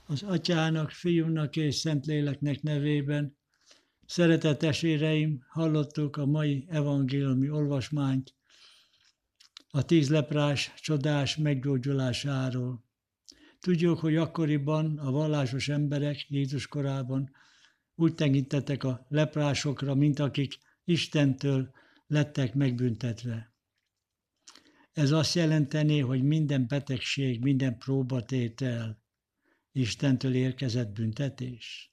Az Atyának, Fiúnak és Szentléleknek nevében. Szeretett testvéreim, hallottuk a mai evangéliumi olvasmányt a 10 leprás csodás meggyógyulásáról. Tudjuk, hogy akkoriban a vallásos emberek Jézus korában úgy tekintettek a leprásokra, mint akik Istentől lettek megbüntetve. Ez azt jelenteni, hogy minden betegség, minden próbatétel Istentől érkezett büntetés.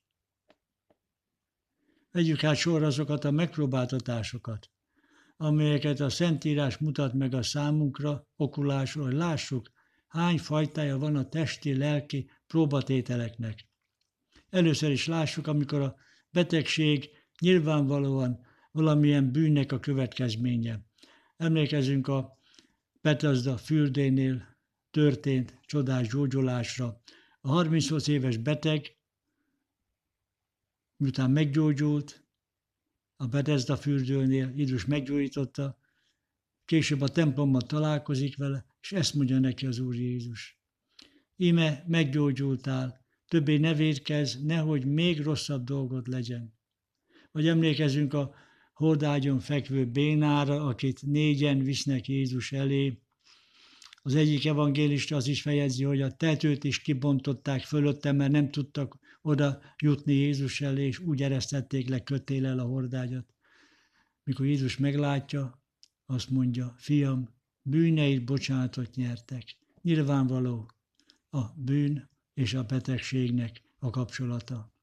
Vegyük hát sorra azokat a megpróbáltatásokat, amelyeket a Szentírás mutat meg a számunkra, okulásról, hogy lássuk, hány fajtája van a testi, lelki próbatételeknek. Először is lássuk, amikor a betegség nyilvánvalóan valamilyen bűnnek a következménye. Emlékezünk a Betesda fürdőnél történt csodás gyógyulásra. A 38 éves beteg, miután meggyógyult, a Betesda fürdőnél Jézus meggyógyította, később a templomban találkozik vele, és ezt mondja neki az Úr Jézus. Íme meggyógyultál, többé ne vétkezz, nehogy még rosszabb dolgod legyen. Vagy emlékezünk a hordágyon fekvő bénára, akit 4-en visznek Jézus elé. Az egyik evangélista az is fejezi, hogy a tetőt is kibontották fölötte, mert nem tudtak oda jutni Jézus elé, és úgy eresztették le kötéllel a hordágyat. Mikor Jézus meglátja, azt mondja, fiam, bűneid bocsánatot nyertek. Nyilvánvaló a bűn és a betegségnek a kapcsolata.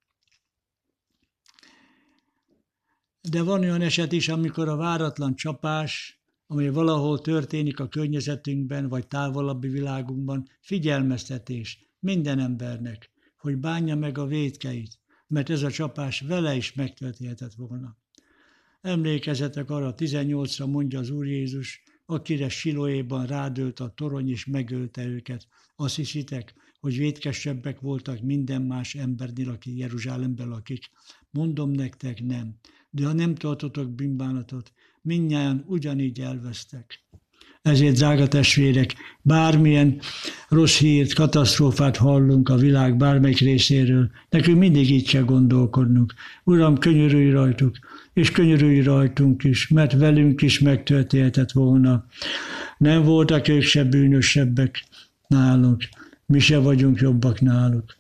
De van olyan eset is, amikor a váratlan csapás, amely valahol történik a környezetünkben, vagy távolabbi világunkban, figyelmeztetés minden embernek, hogy bánja meg a vétkeit, mert ez a csapás vele is megtörténhetett volna. Emlékezzetek arra, 18-ra mondja az Úr Jézus, akire Siloéban rádőlt a torony és megölte őket. Azt hiszitek, hogy vétkesebbek voltak minden más embernél, aki Jeruzsálemben lakik? Mondom nektek, nem. De ha nem tartotok bűnbánatot, mindnyájan ugyanígy elvesztek. Ezért, drága testvérek, bármilyen rossz hírt, katasztrófát hallunk a világ bármelyik részéről, nekünk mindig így kell gondolkodnunk. Uram, könyörülj rajtuk, és könyörülj rajtunk is, mert velünk is megtörténhetett volna. Nem voltak ők se bűnösebbek nálunk, mi se vagyunk jobbak náluk.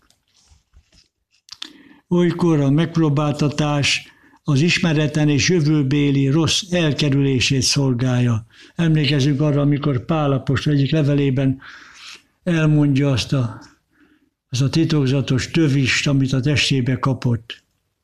Olykor a megpróbáltatás az ismereten és jövőbéli rossz elkerülését szolgálja. Emlékezünk arra, amikor Pál apostol egyik levelében elmondja azt a titokzatos tövist, amit a testébe kapott.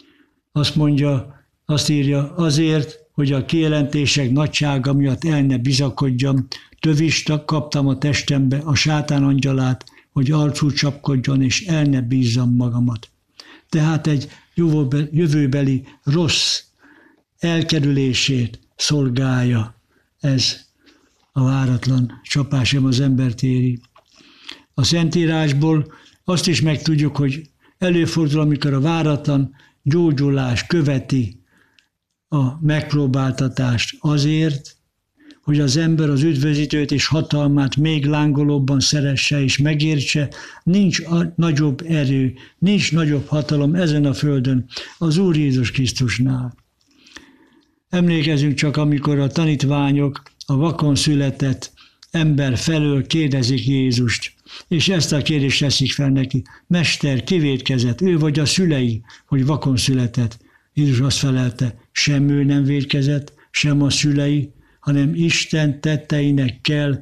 Azt írja, azért, hogy a kijelentések nagysága miatt el ne bizakodjam, tövist kaptam a testembe, a sátán angyalát, hogy arcul csapkodjon, és el ne bízzam magamat. Tehát egy jövőbeli rossz elkerülését szolgálja ez a váratlan csapás, az embert éri. A Szentírásból azt is megtudjuk, hogy előfordul, amikor a váratlan gyógyulás követi a megpróbáltatást azért, hogy az ember az üdvözítőt és hatalmát még lángolóbban szeresse és megértse, nincs nagyobb erő, nincs nagyobb hatalom ezen a földön az Úr Jézus Krisztusnál. Emlékezünk csak, amikor a tanítványok a vakon született ember felől kérdezik Jézust, és ezt a kérdést teszik fel neki. Mester, ki vétkezett, ő vagy a szülei, hogy vakon született? Jézus azt felelte, sem ő nem vétkezett, sem a szülei, hanem Isten tetteinek kell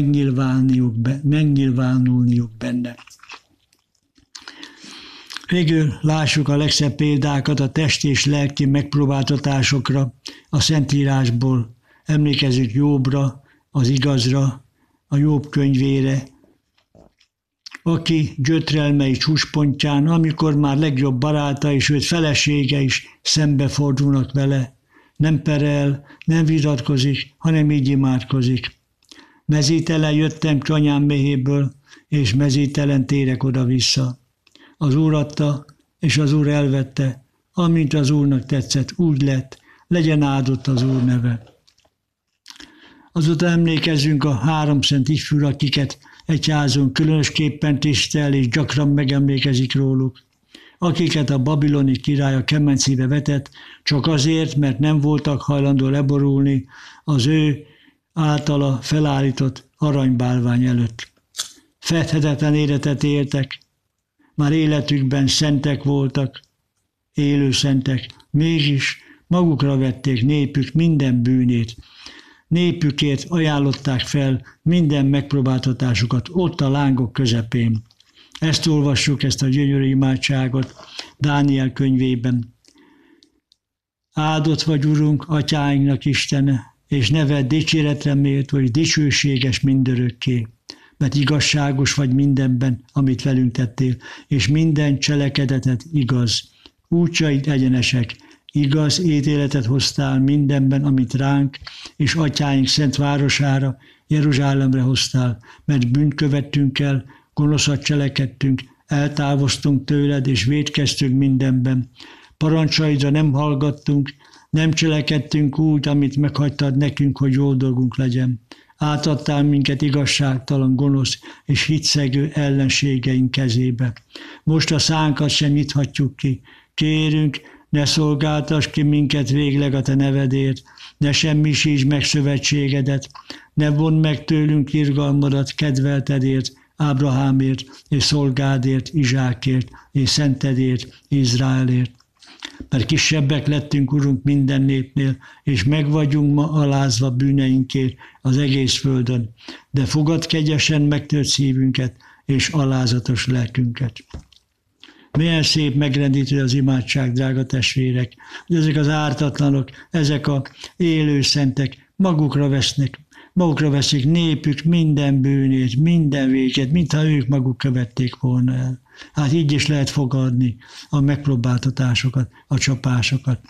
megnyilvánulniuk benne. Végül lássuk a legszebb példákat a testi és lelki megpróbáltatásokra a Szentírásból. Emlékezzük Jobbra, az igazra, a Jobb könyvére, aki gyötrelmei csúcspontján, amikor már legjobb baráta és őt felesége is szembefordulnak vele, nem perel, nem vitatkozik, hanem így imádkozik. Mezítelen jöttem ki anyám méhéből, és mezítelen térek oda-vissza. Az Úr adta, és az Úr elvette, amint az Úrnak tetszett, úgy lett, legyen áldott az Úr neve. Azután emlékezzünk a 3 szent ifjúra, akiket egyházunk különösképpen tisztel és gyakran megemlékezik róluk, akiket a babiloni király a kemencébe vetett, csak azért, mert nem voltak hajlandó leborulni az ő általa felállított aranybálvány előtt. Fedhetetlen életet éltek, már életükben szentek voltak, élő szentek, mégis magukra vették népük minden bűnét. Népükért ajánlották fel minden megpróbáltatásukat ott a lángok közepén. Ezt olvassuk, ezt a gyönyörű imádságot Dániel könyvében. Áldott vagy, Urunk, atyáinknak Istene, és neved dicséretre méltó és dicsőséges mindörökké, mert igazságos vagy mindenben, amit velünk tettél, és minden cselekedetet igaz. Útjaid egyenesek, igaz ítéletet hoztál mindenben, amit ránk és atyáink szent városára, Jeruzsálemre hoztál, mert bűnt követtünk el, gonoszat cselekedtünk, eltávoztunk tőled, és vétkeztünk mindenben. Parancsaidra nem hallgattunk, nem cselekedtünk úgy, amit meghagytad nekünk, hogy jó dolgunk legyen. Átadtál minket igazságtalan, gonosz és hitszegő ellenségeink kezébe. Most a szánkat sem nyithatjuk ki. Kérünk, ne szolgáltass ki minket végleg a te nevedért, ne semmisítsd meg szövetségedet, ne vondd meg tőlünk irgalmadat kedveltedért, Ábrahámért és szolgádért, Izsákért és szentedért, Izraelért. Mert kisebbek lettünk, Urunk, minden népnél, és meg vagyunk ma alázva bűneinkért az egész földön, de fogad kegyesen megtört szívünket és alázatos lelkünket. Milyen szép megrendítő az imádság, drága testvérek, hogy ezek az ártatlanok, ezek a élő szentek magukra veszik népük minden bűnét, minden véget, mintha ők maguk követték volna el. Hát így is lehet fogadni a megpróbáltatásokat, a csapásokat.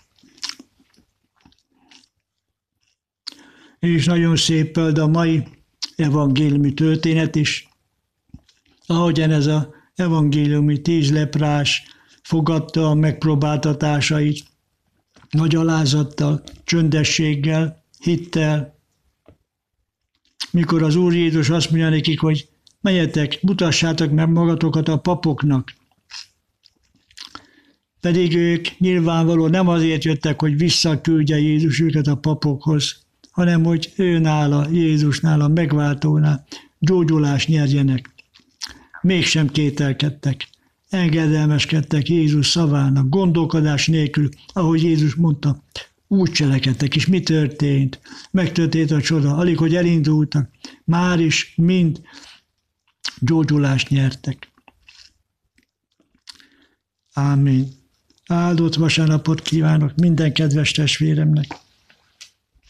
És nagyon szép példa a mai evangéliumi történet is, ahogyan ez az evangéliumi 10 leprás fogadta a megpróbáltatásait, nagy alázattal, csöndességgel, hittel, mikor az Úr Jézus azt mondja nekik, hogy menjetek, mutassátok meg magatokat a papoknak. Pedig ők nyilvánvalóan nem azért jöttek, hogy visszaküldje Jézus őket a papokhoz, hanem hogy őnála, Jézusnál, a megváltónál gyógyulást nyerjenek. Mégsem kételkedtek, engedelmeskedtek Jézus szavának, gondolkodás nélkül, ahogy Jézus mondta, úgy cselekedtek, és mi történt? Megtörtént a csoda, alig, hogy elindultak, már is mind gyógyulást nyertek. Ámen. Áldott vasárnapot kívánok minden kedves testvéremnek.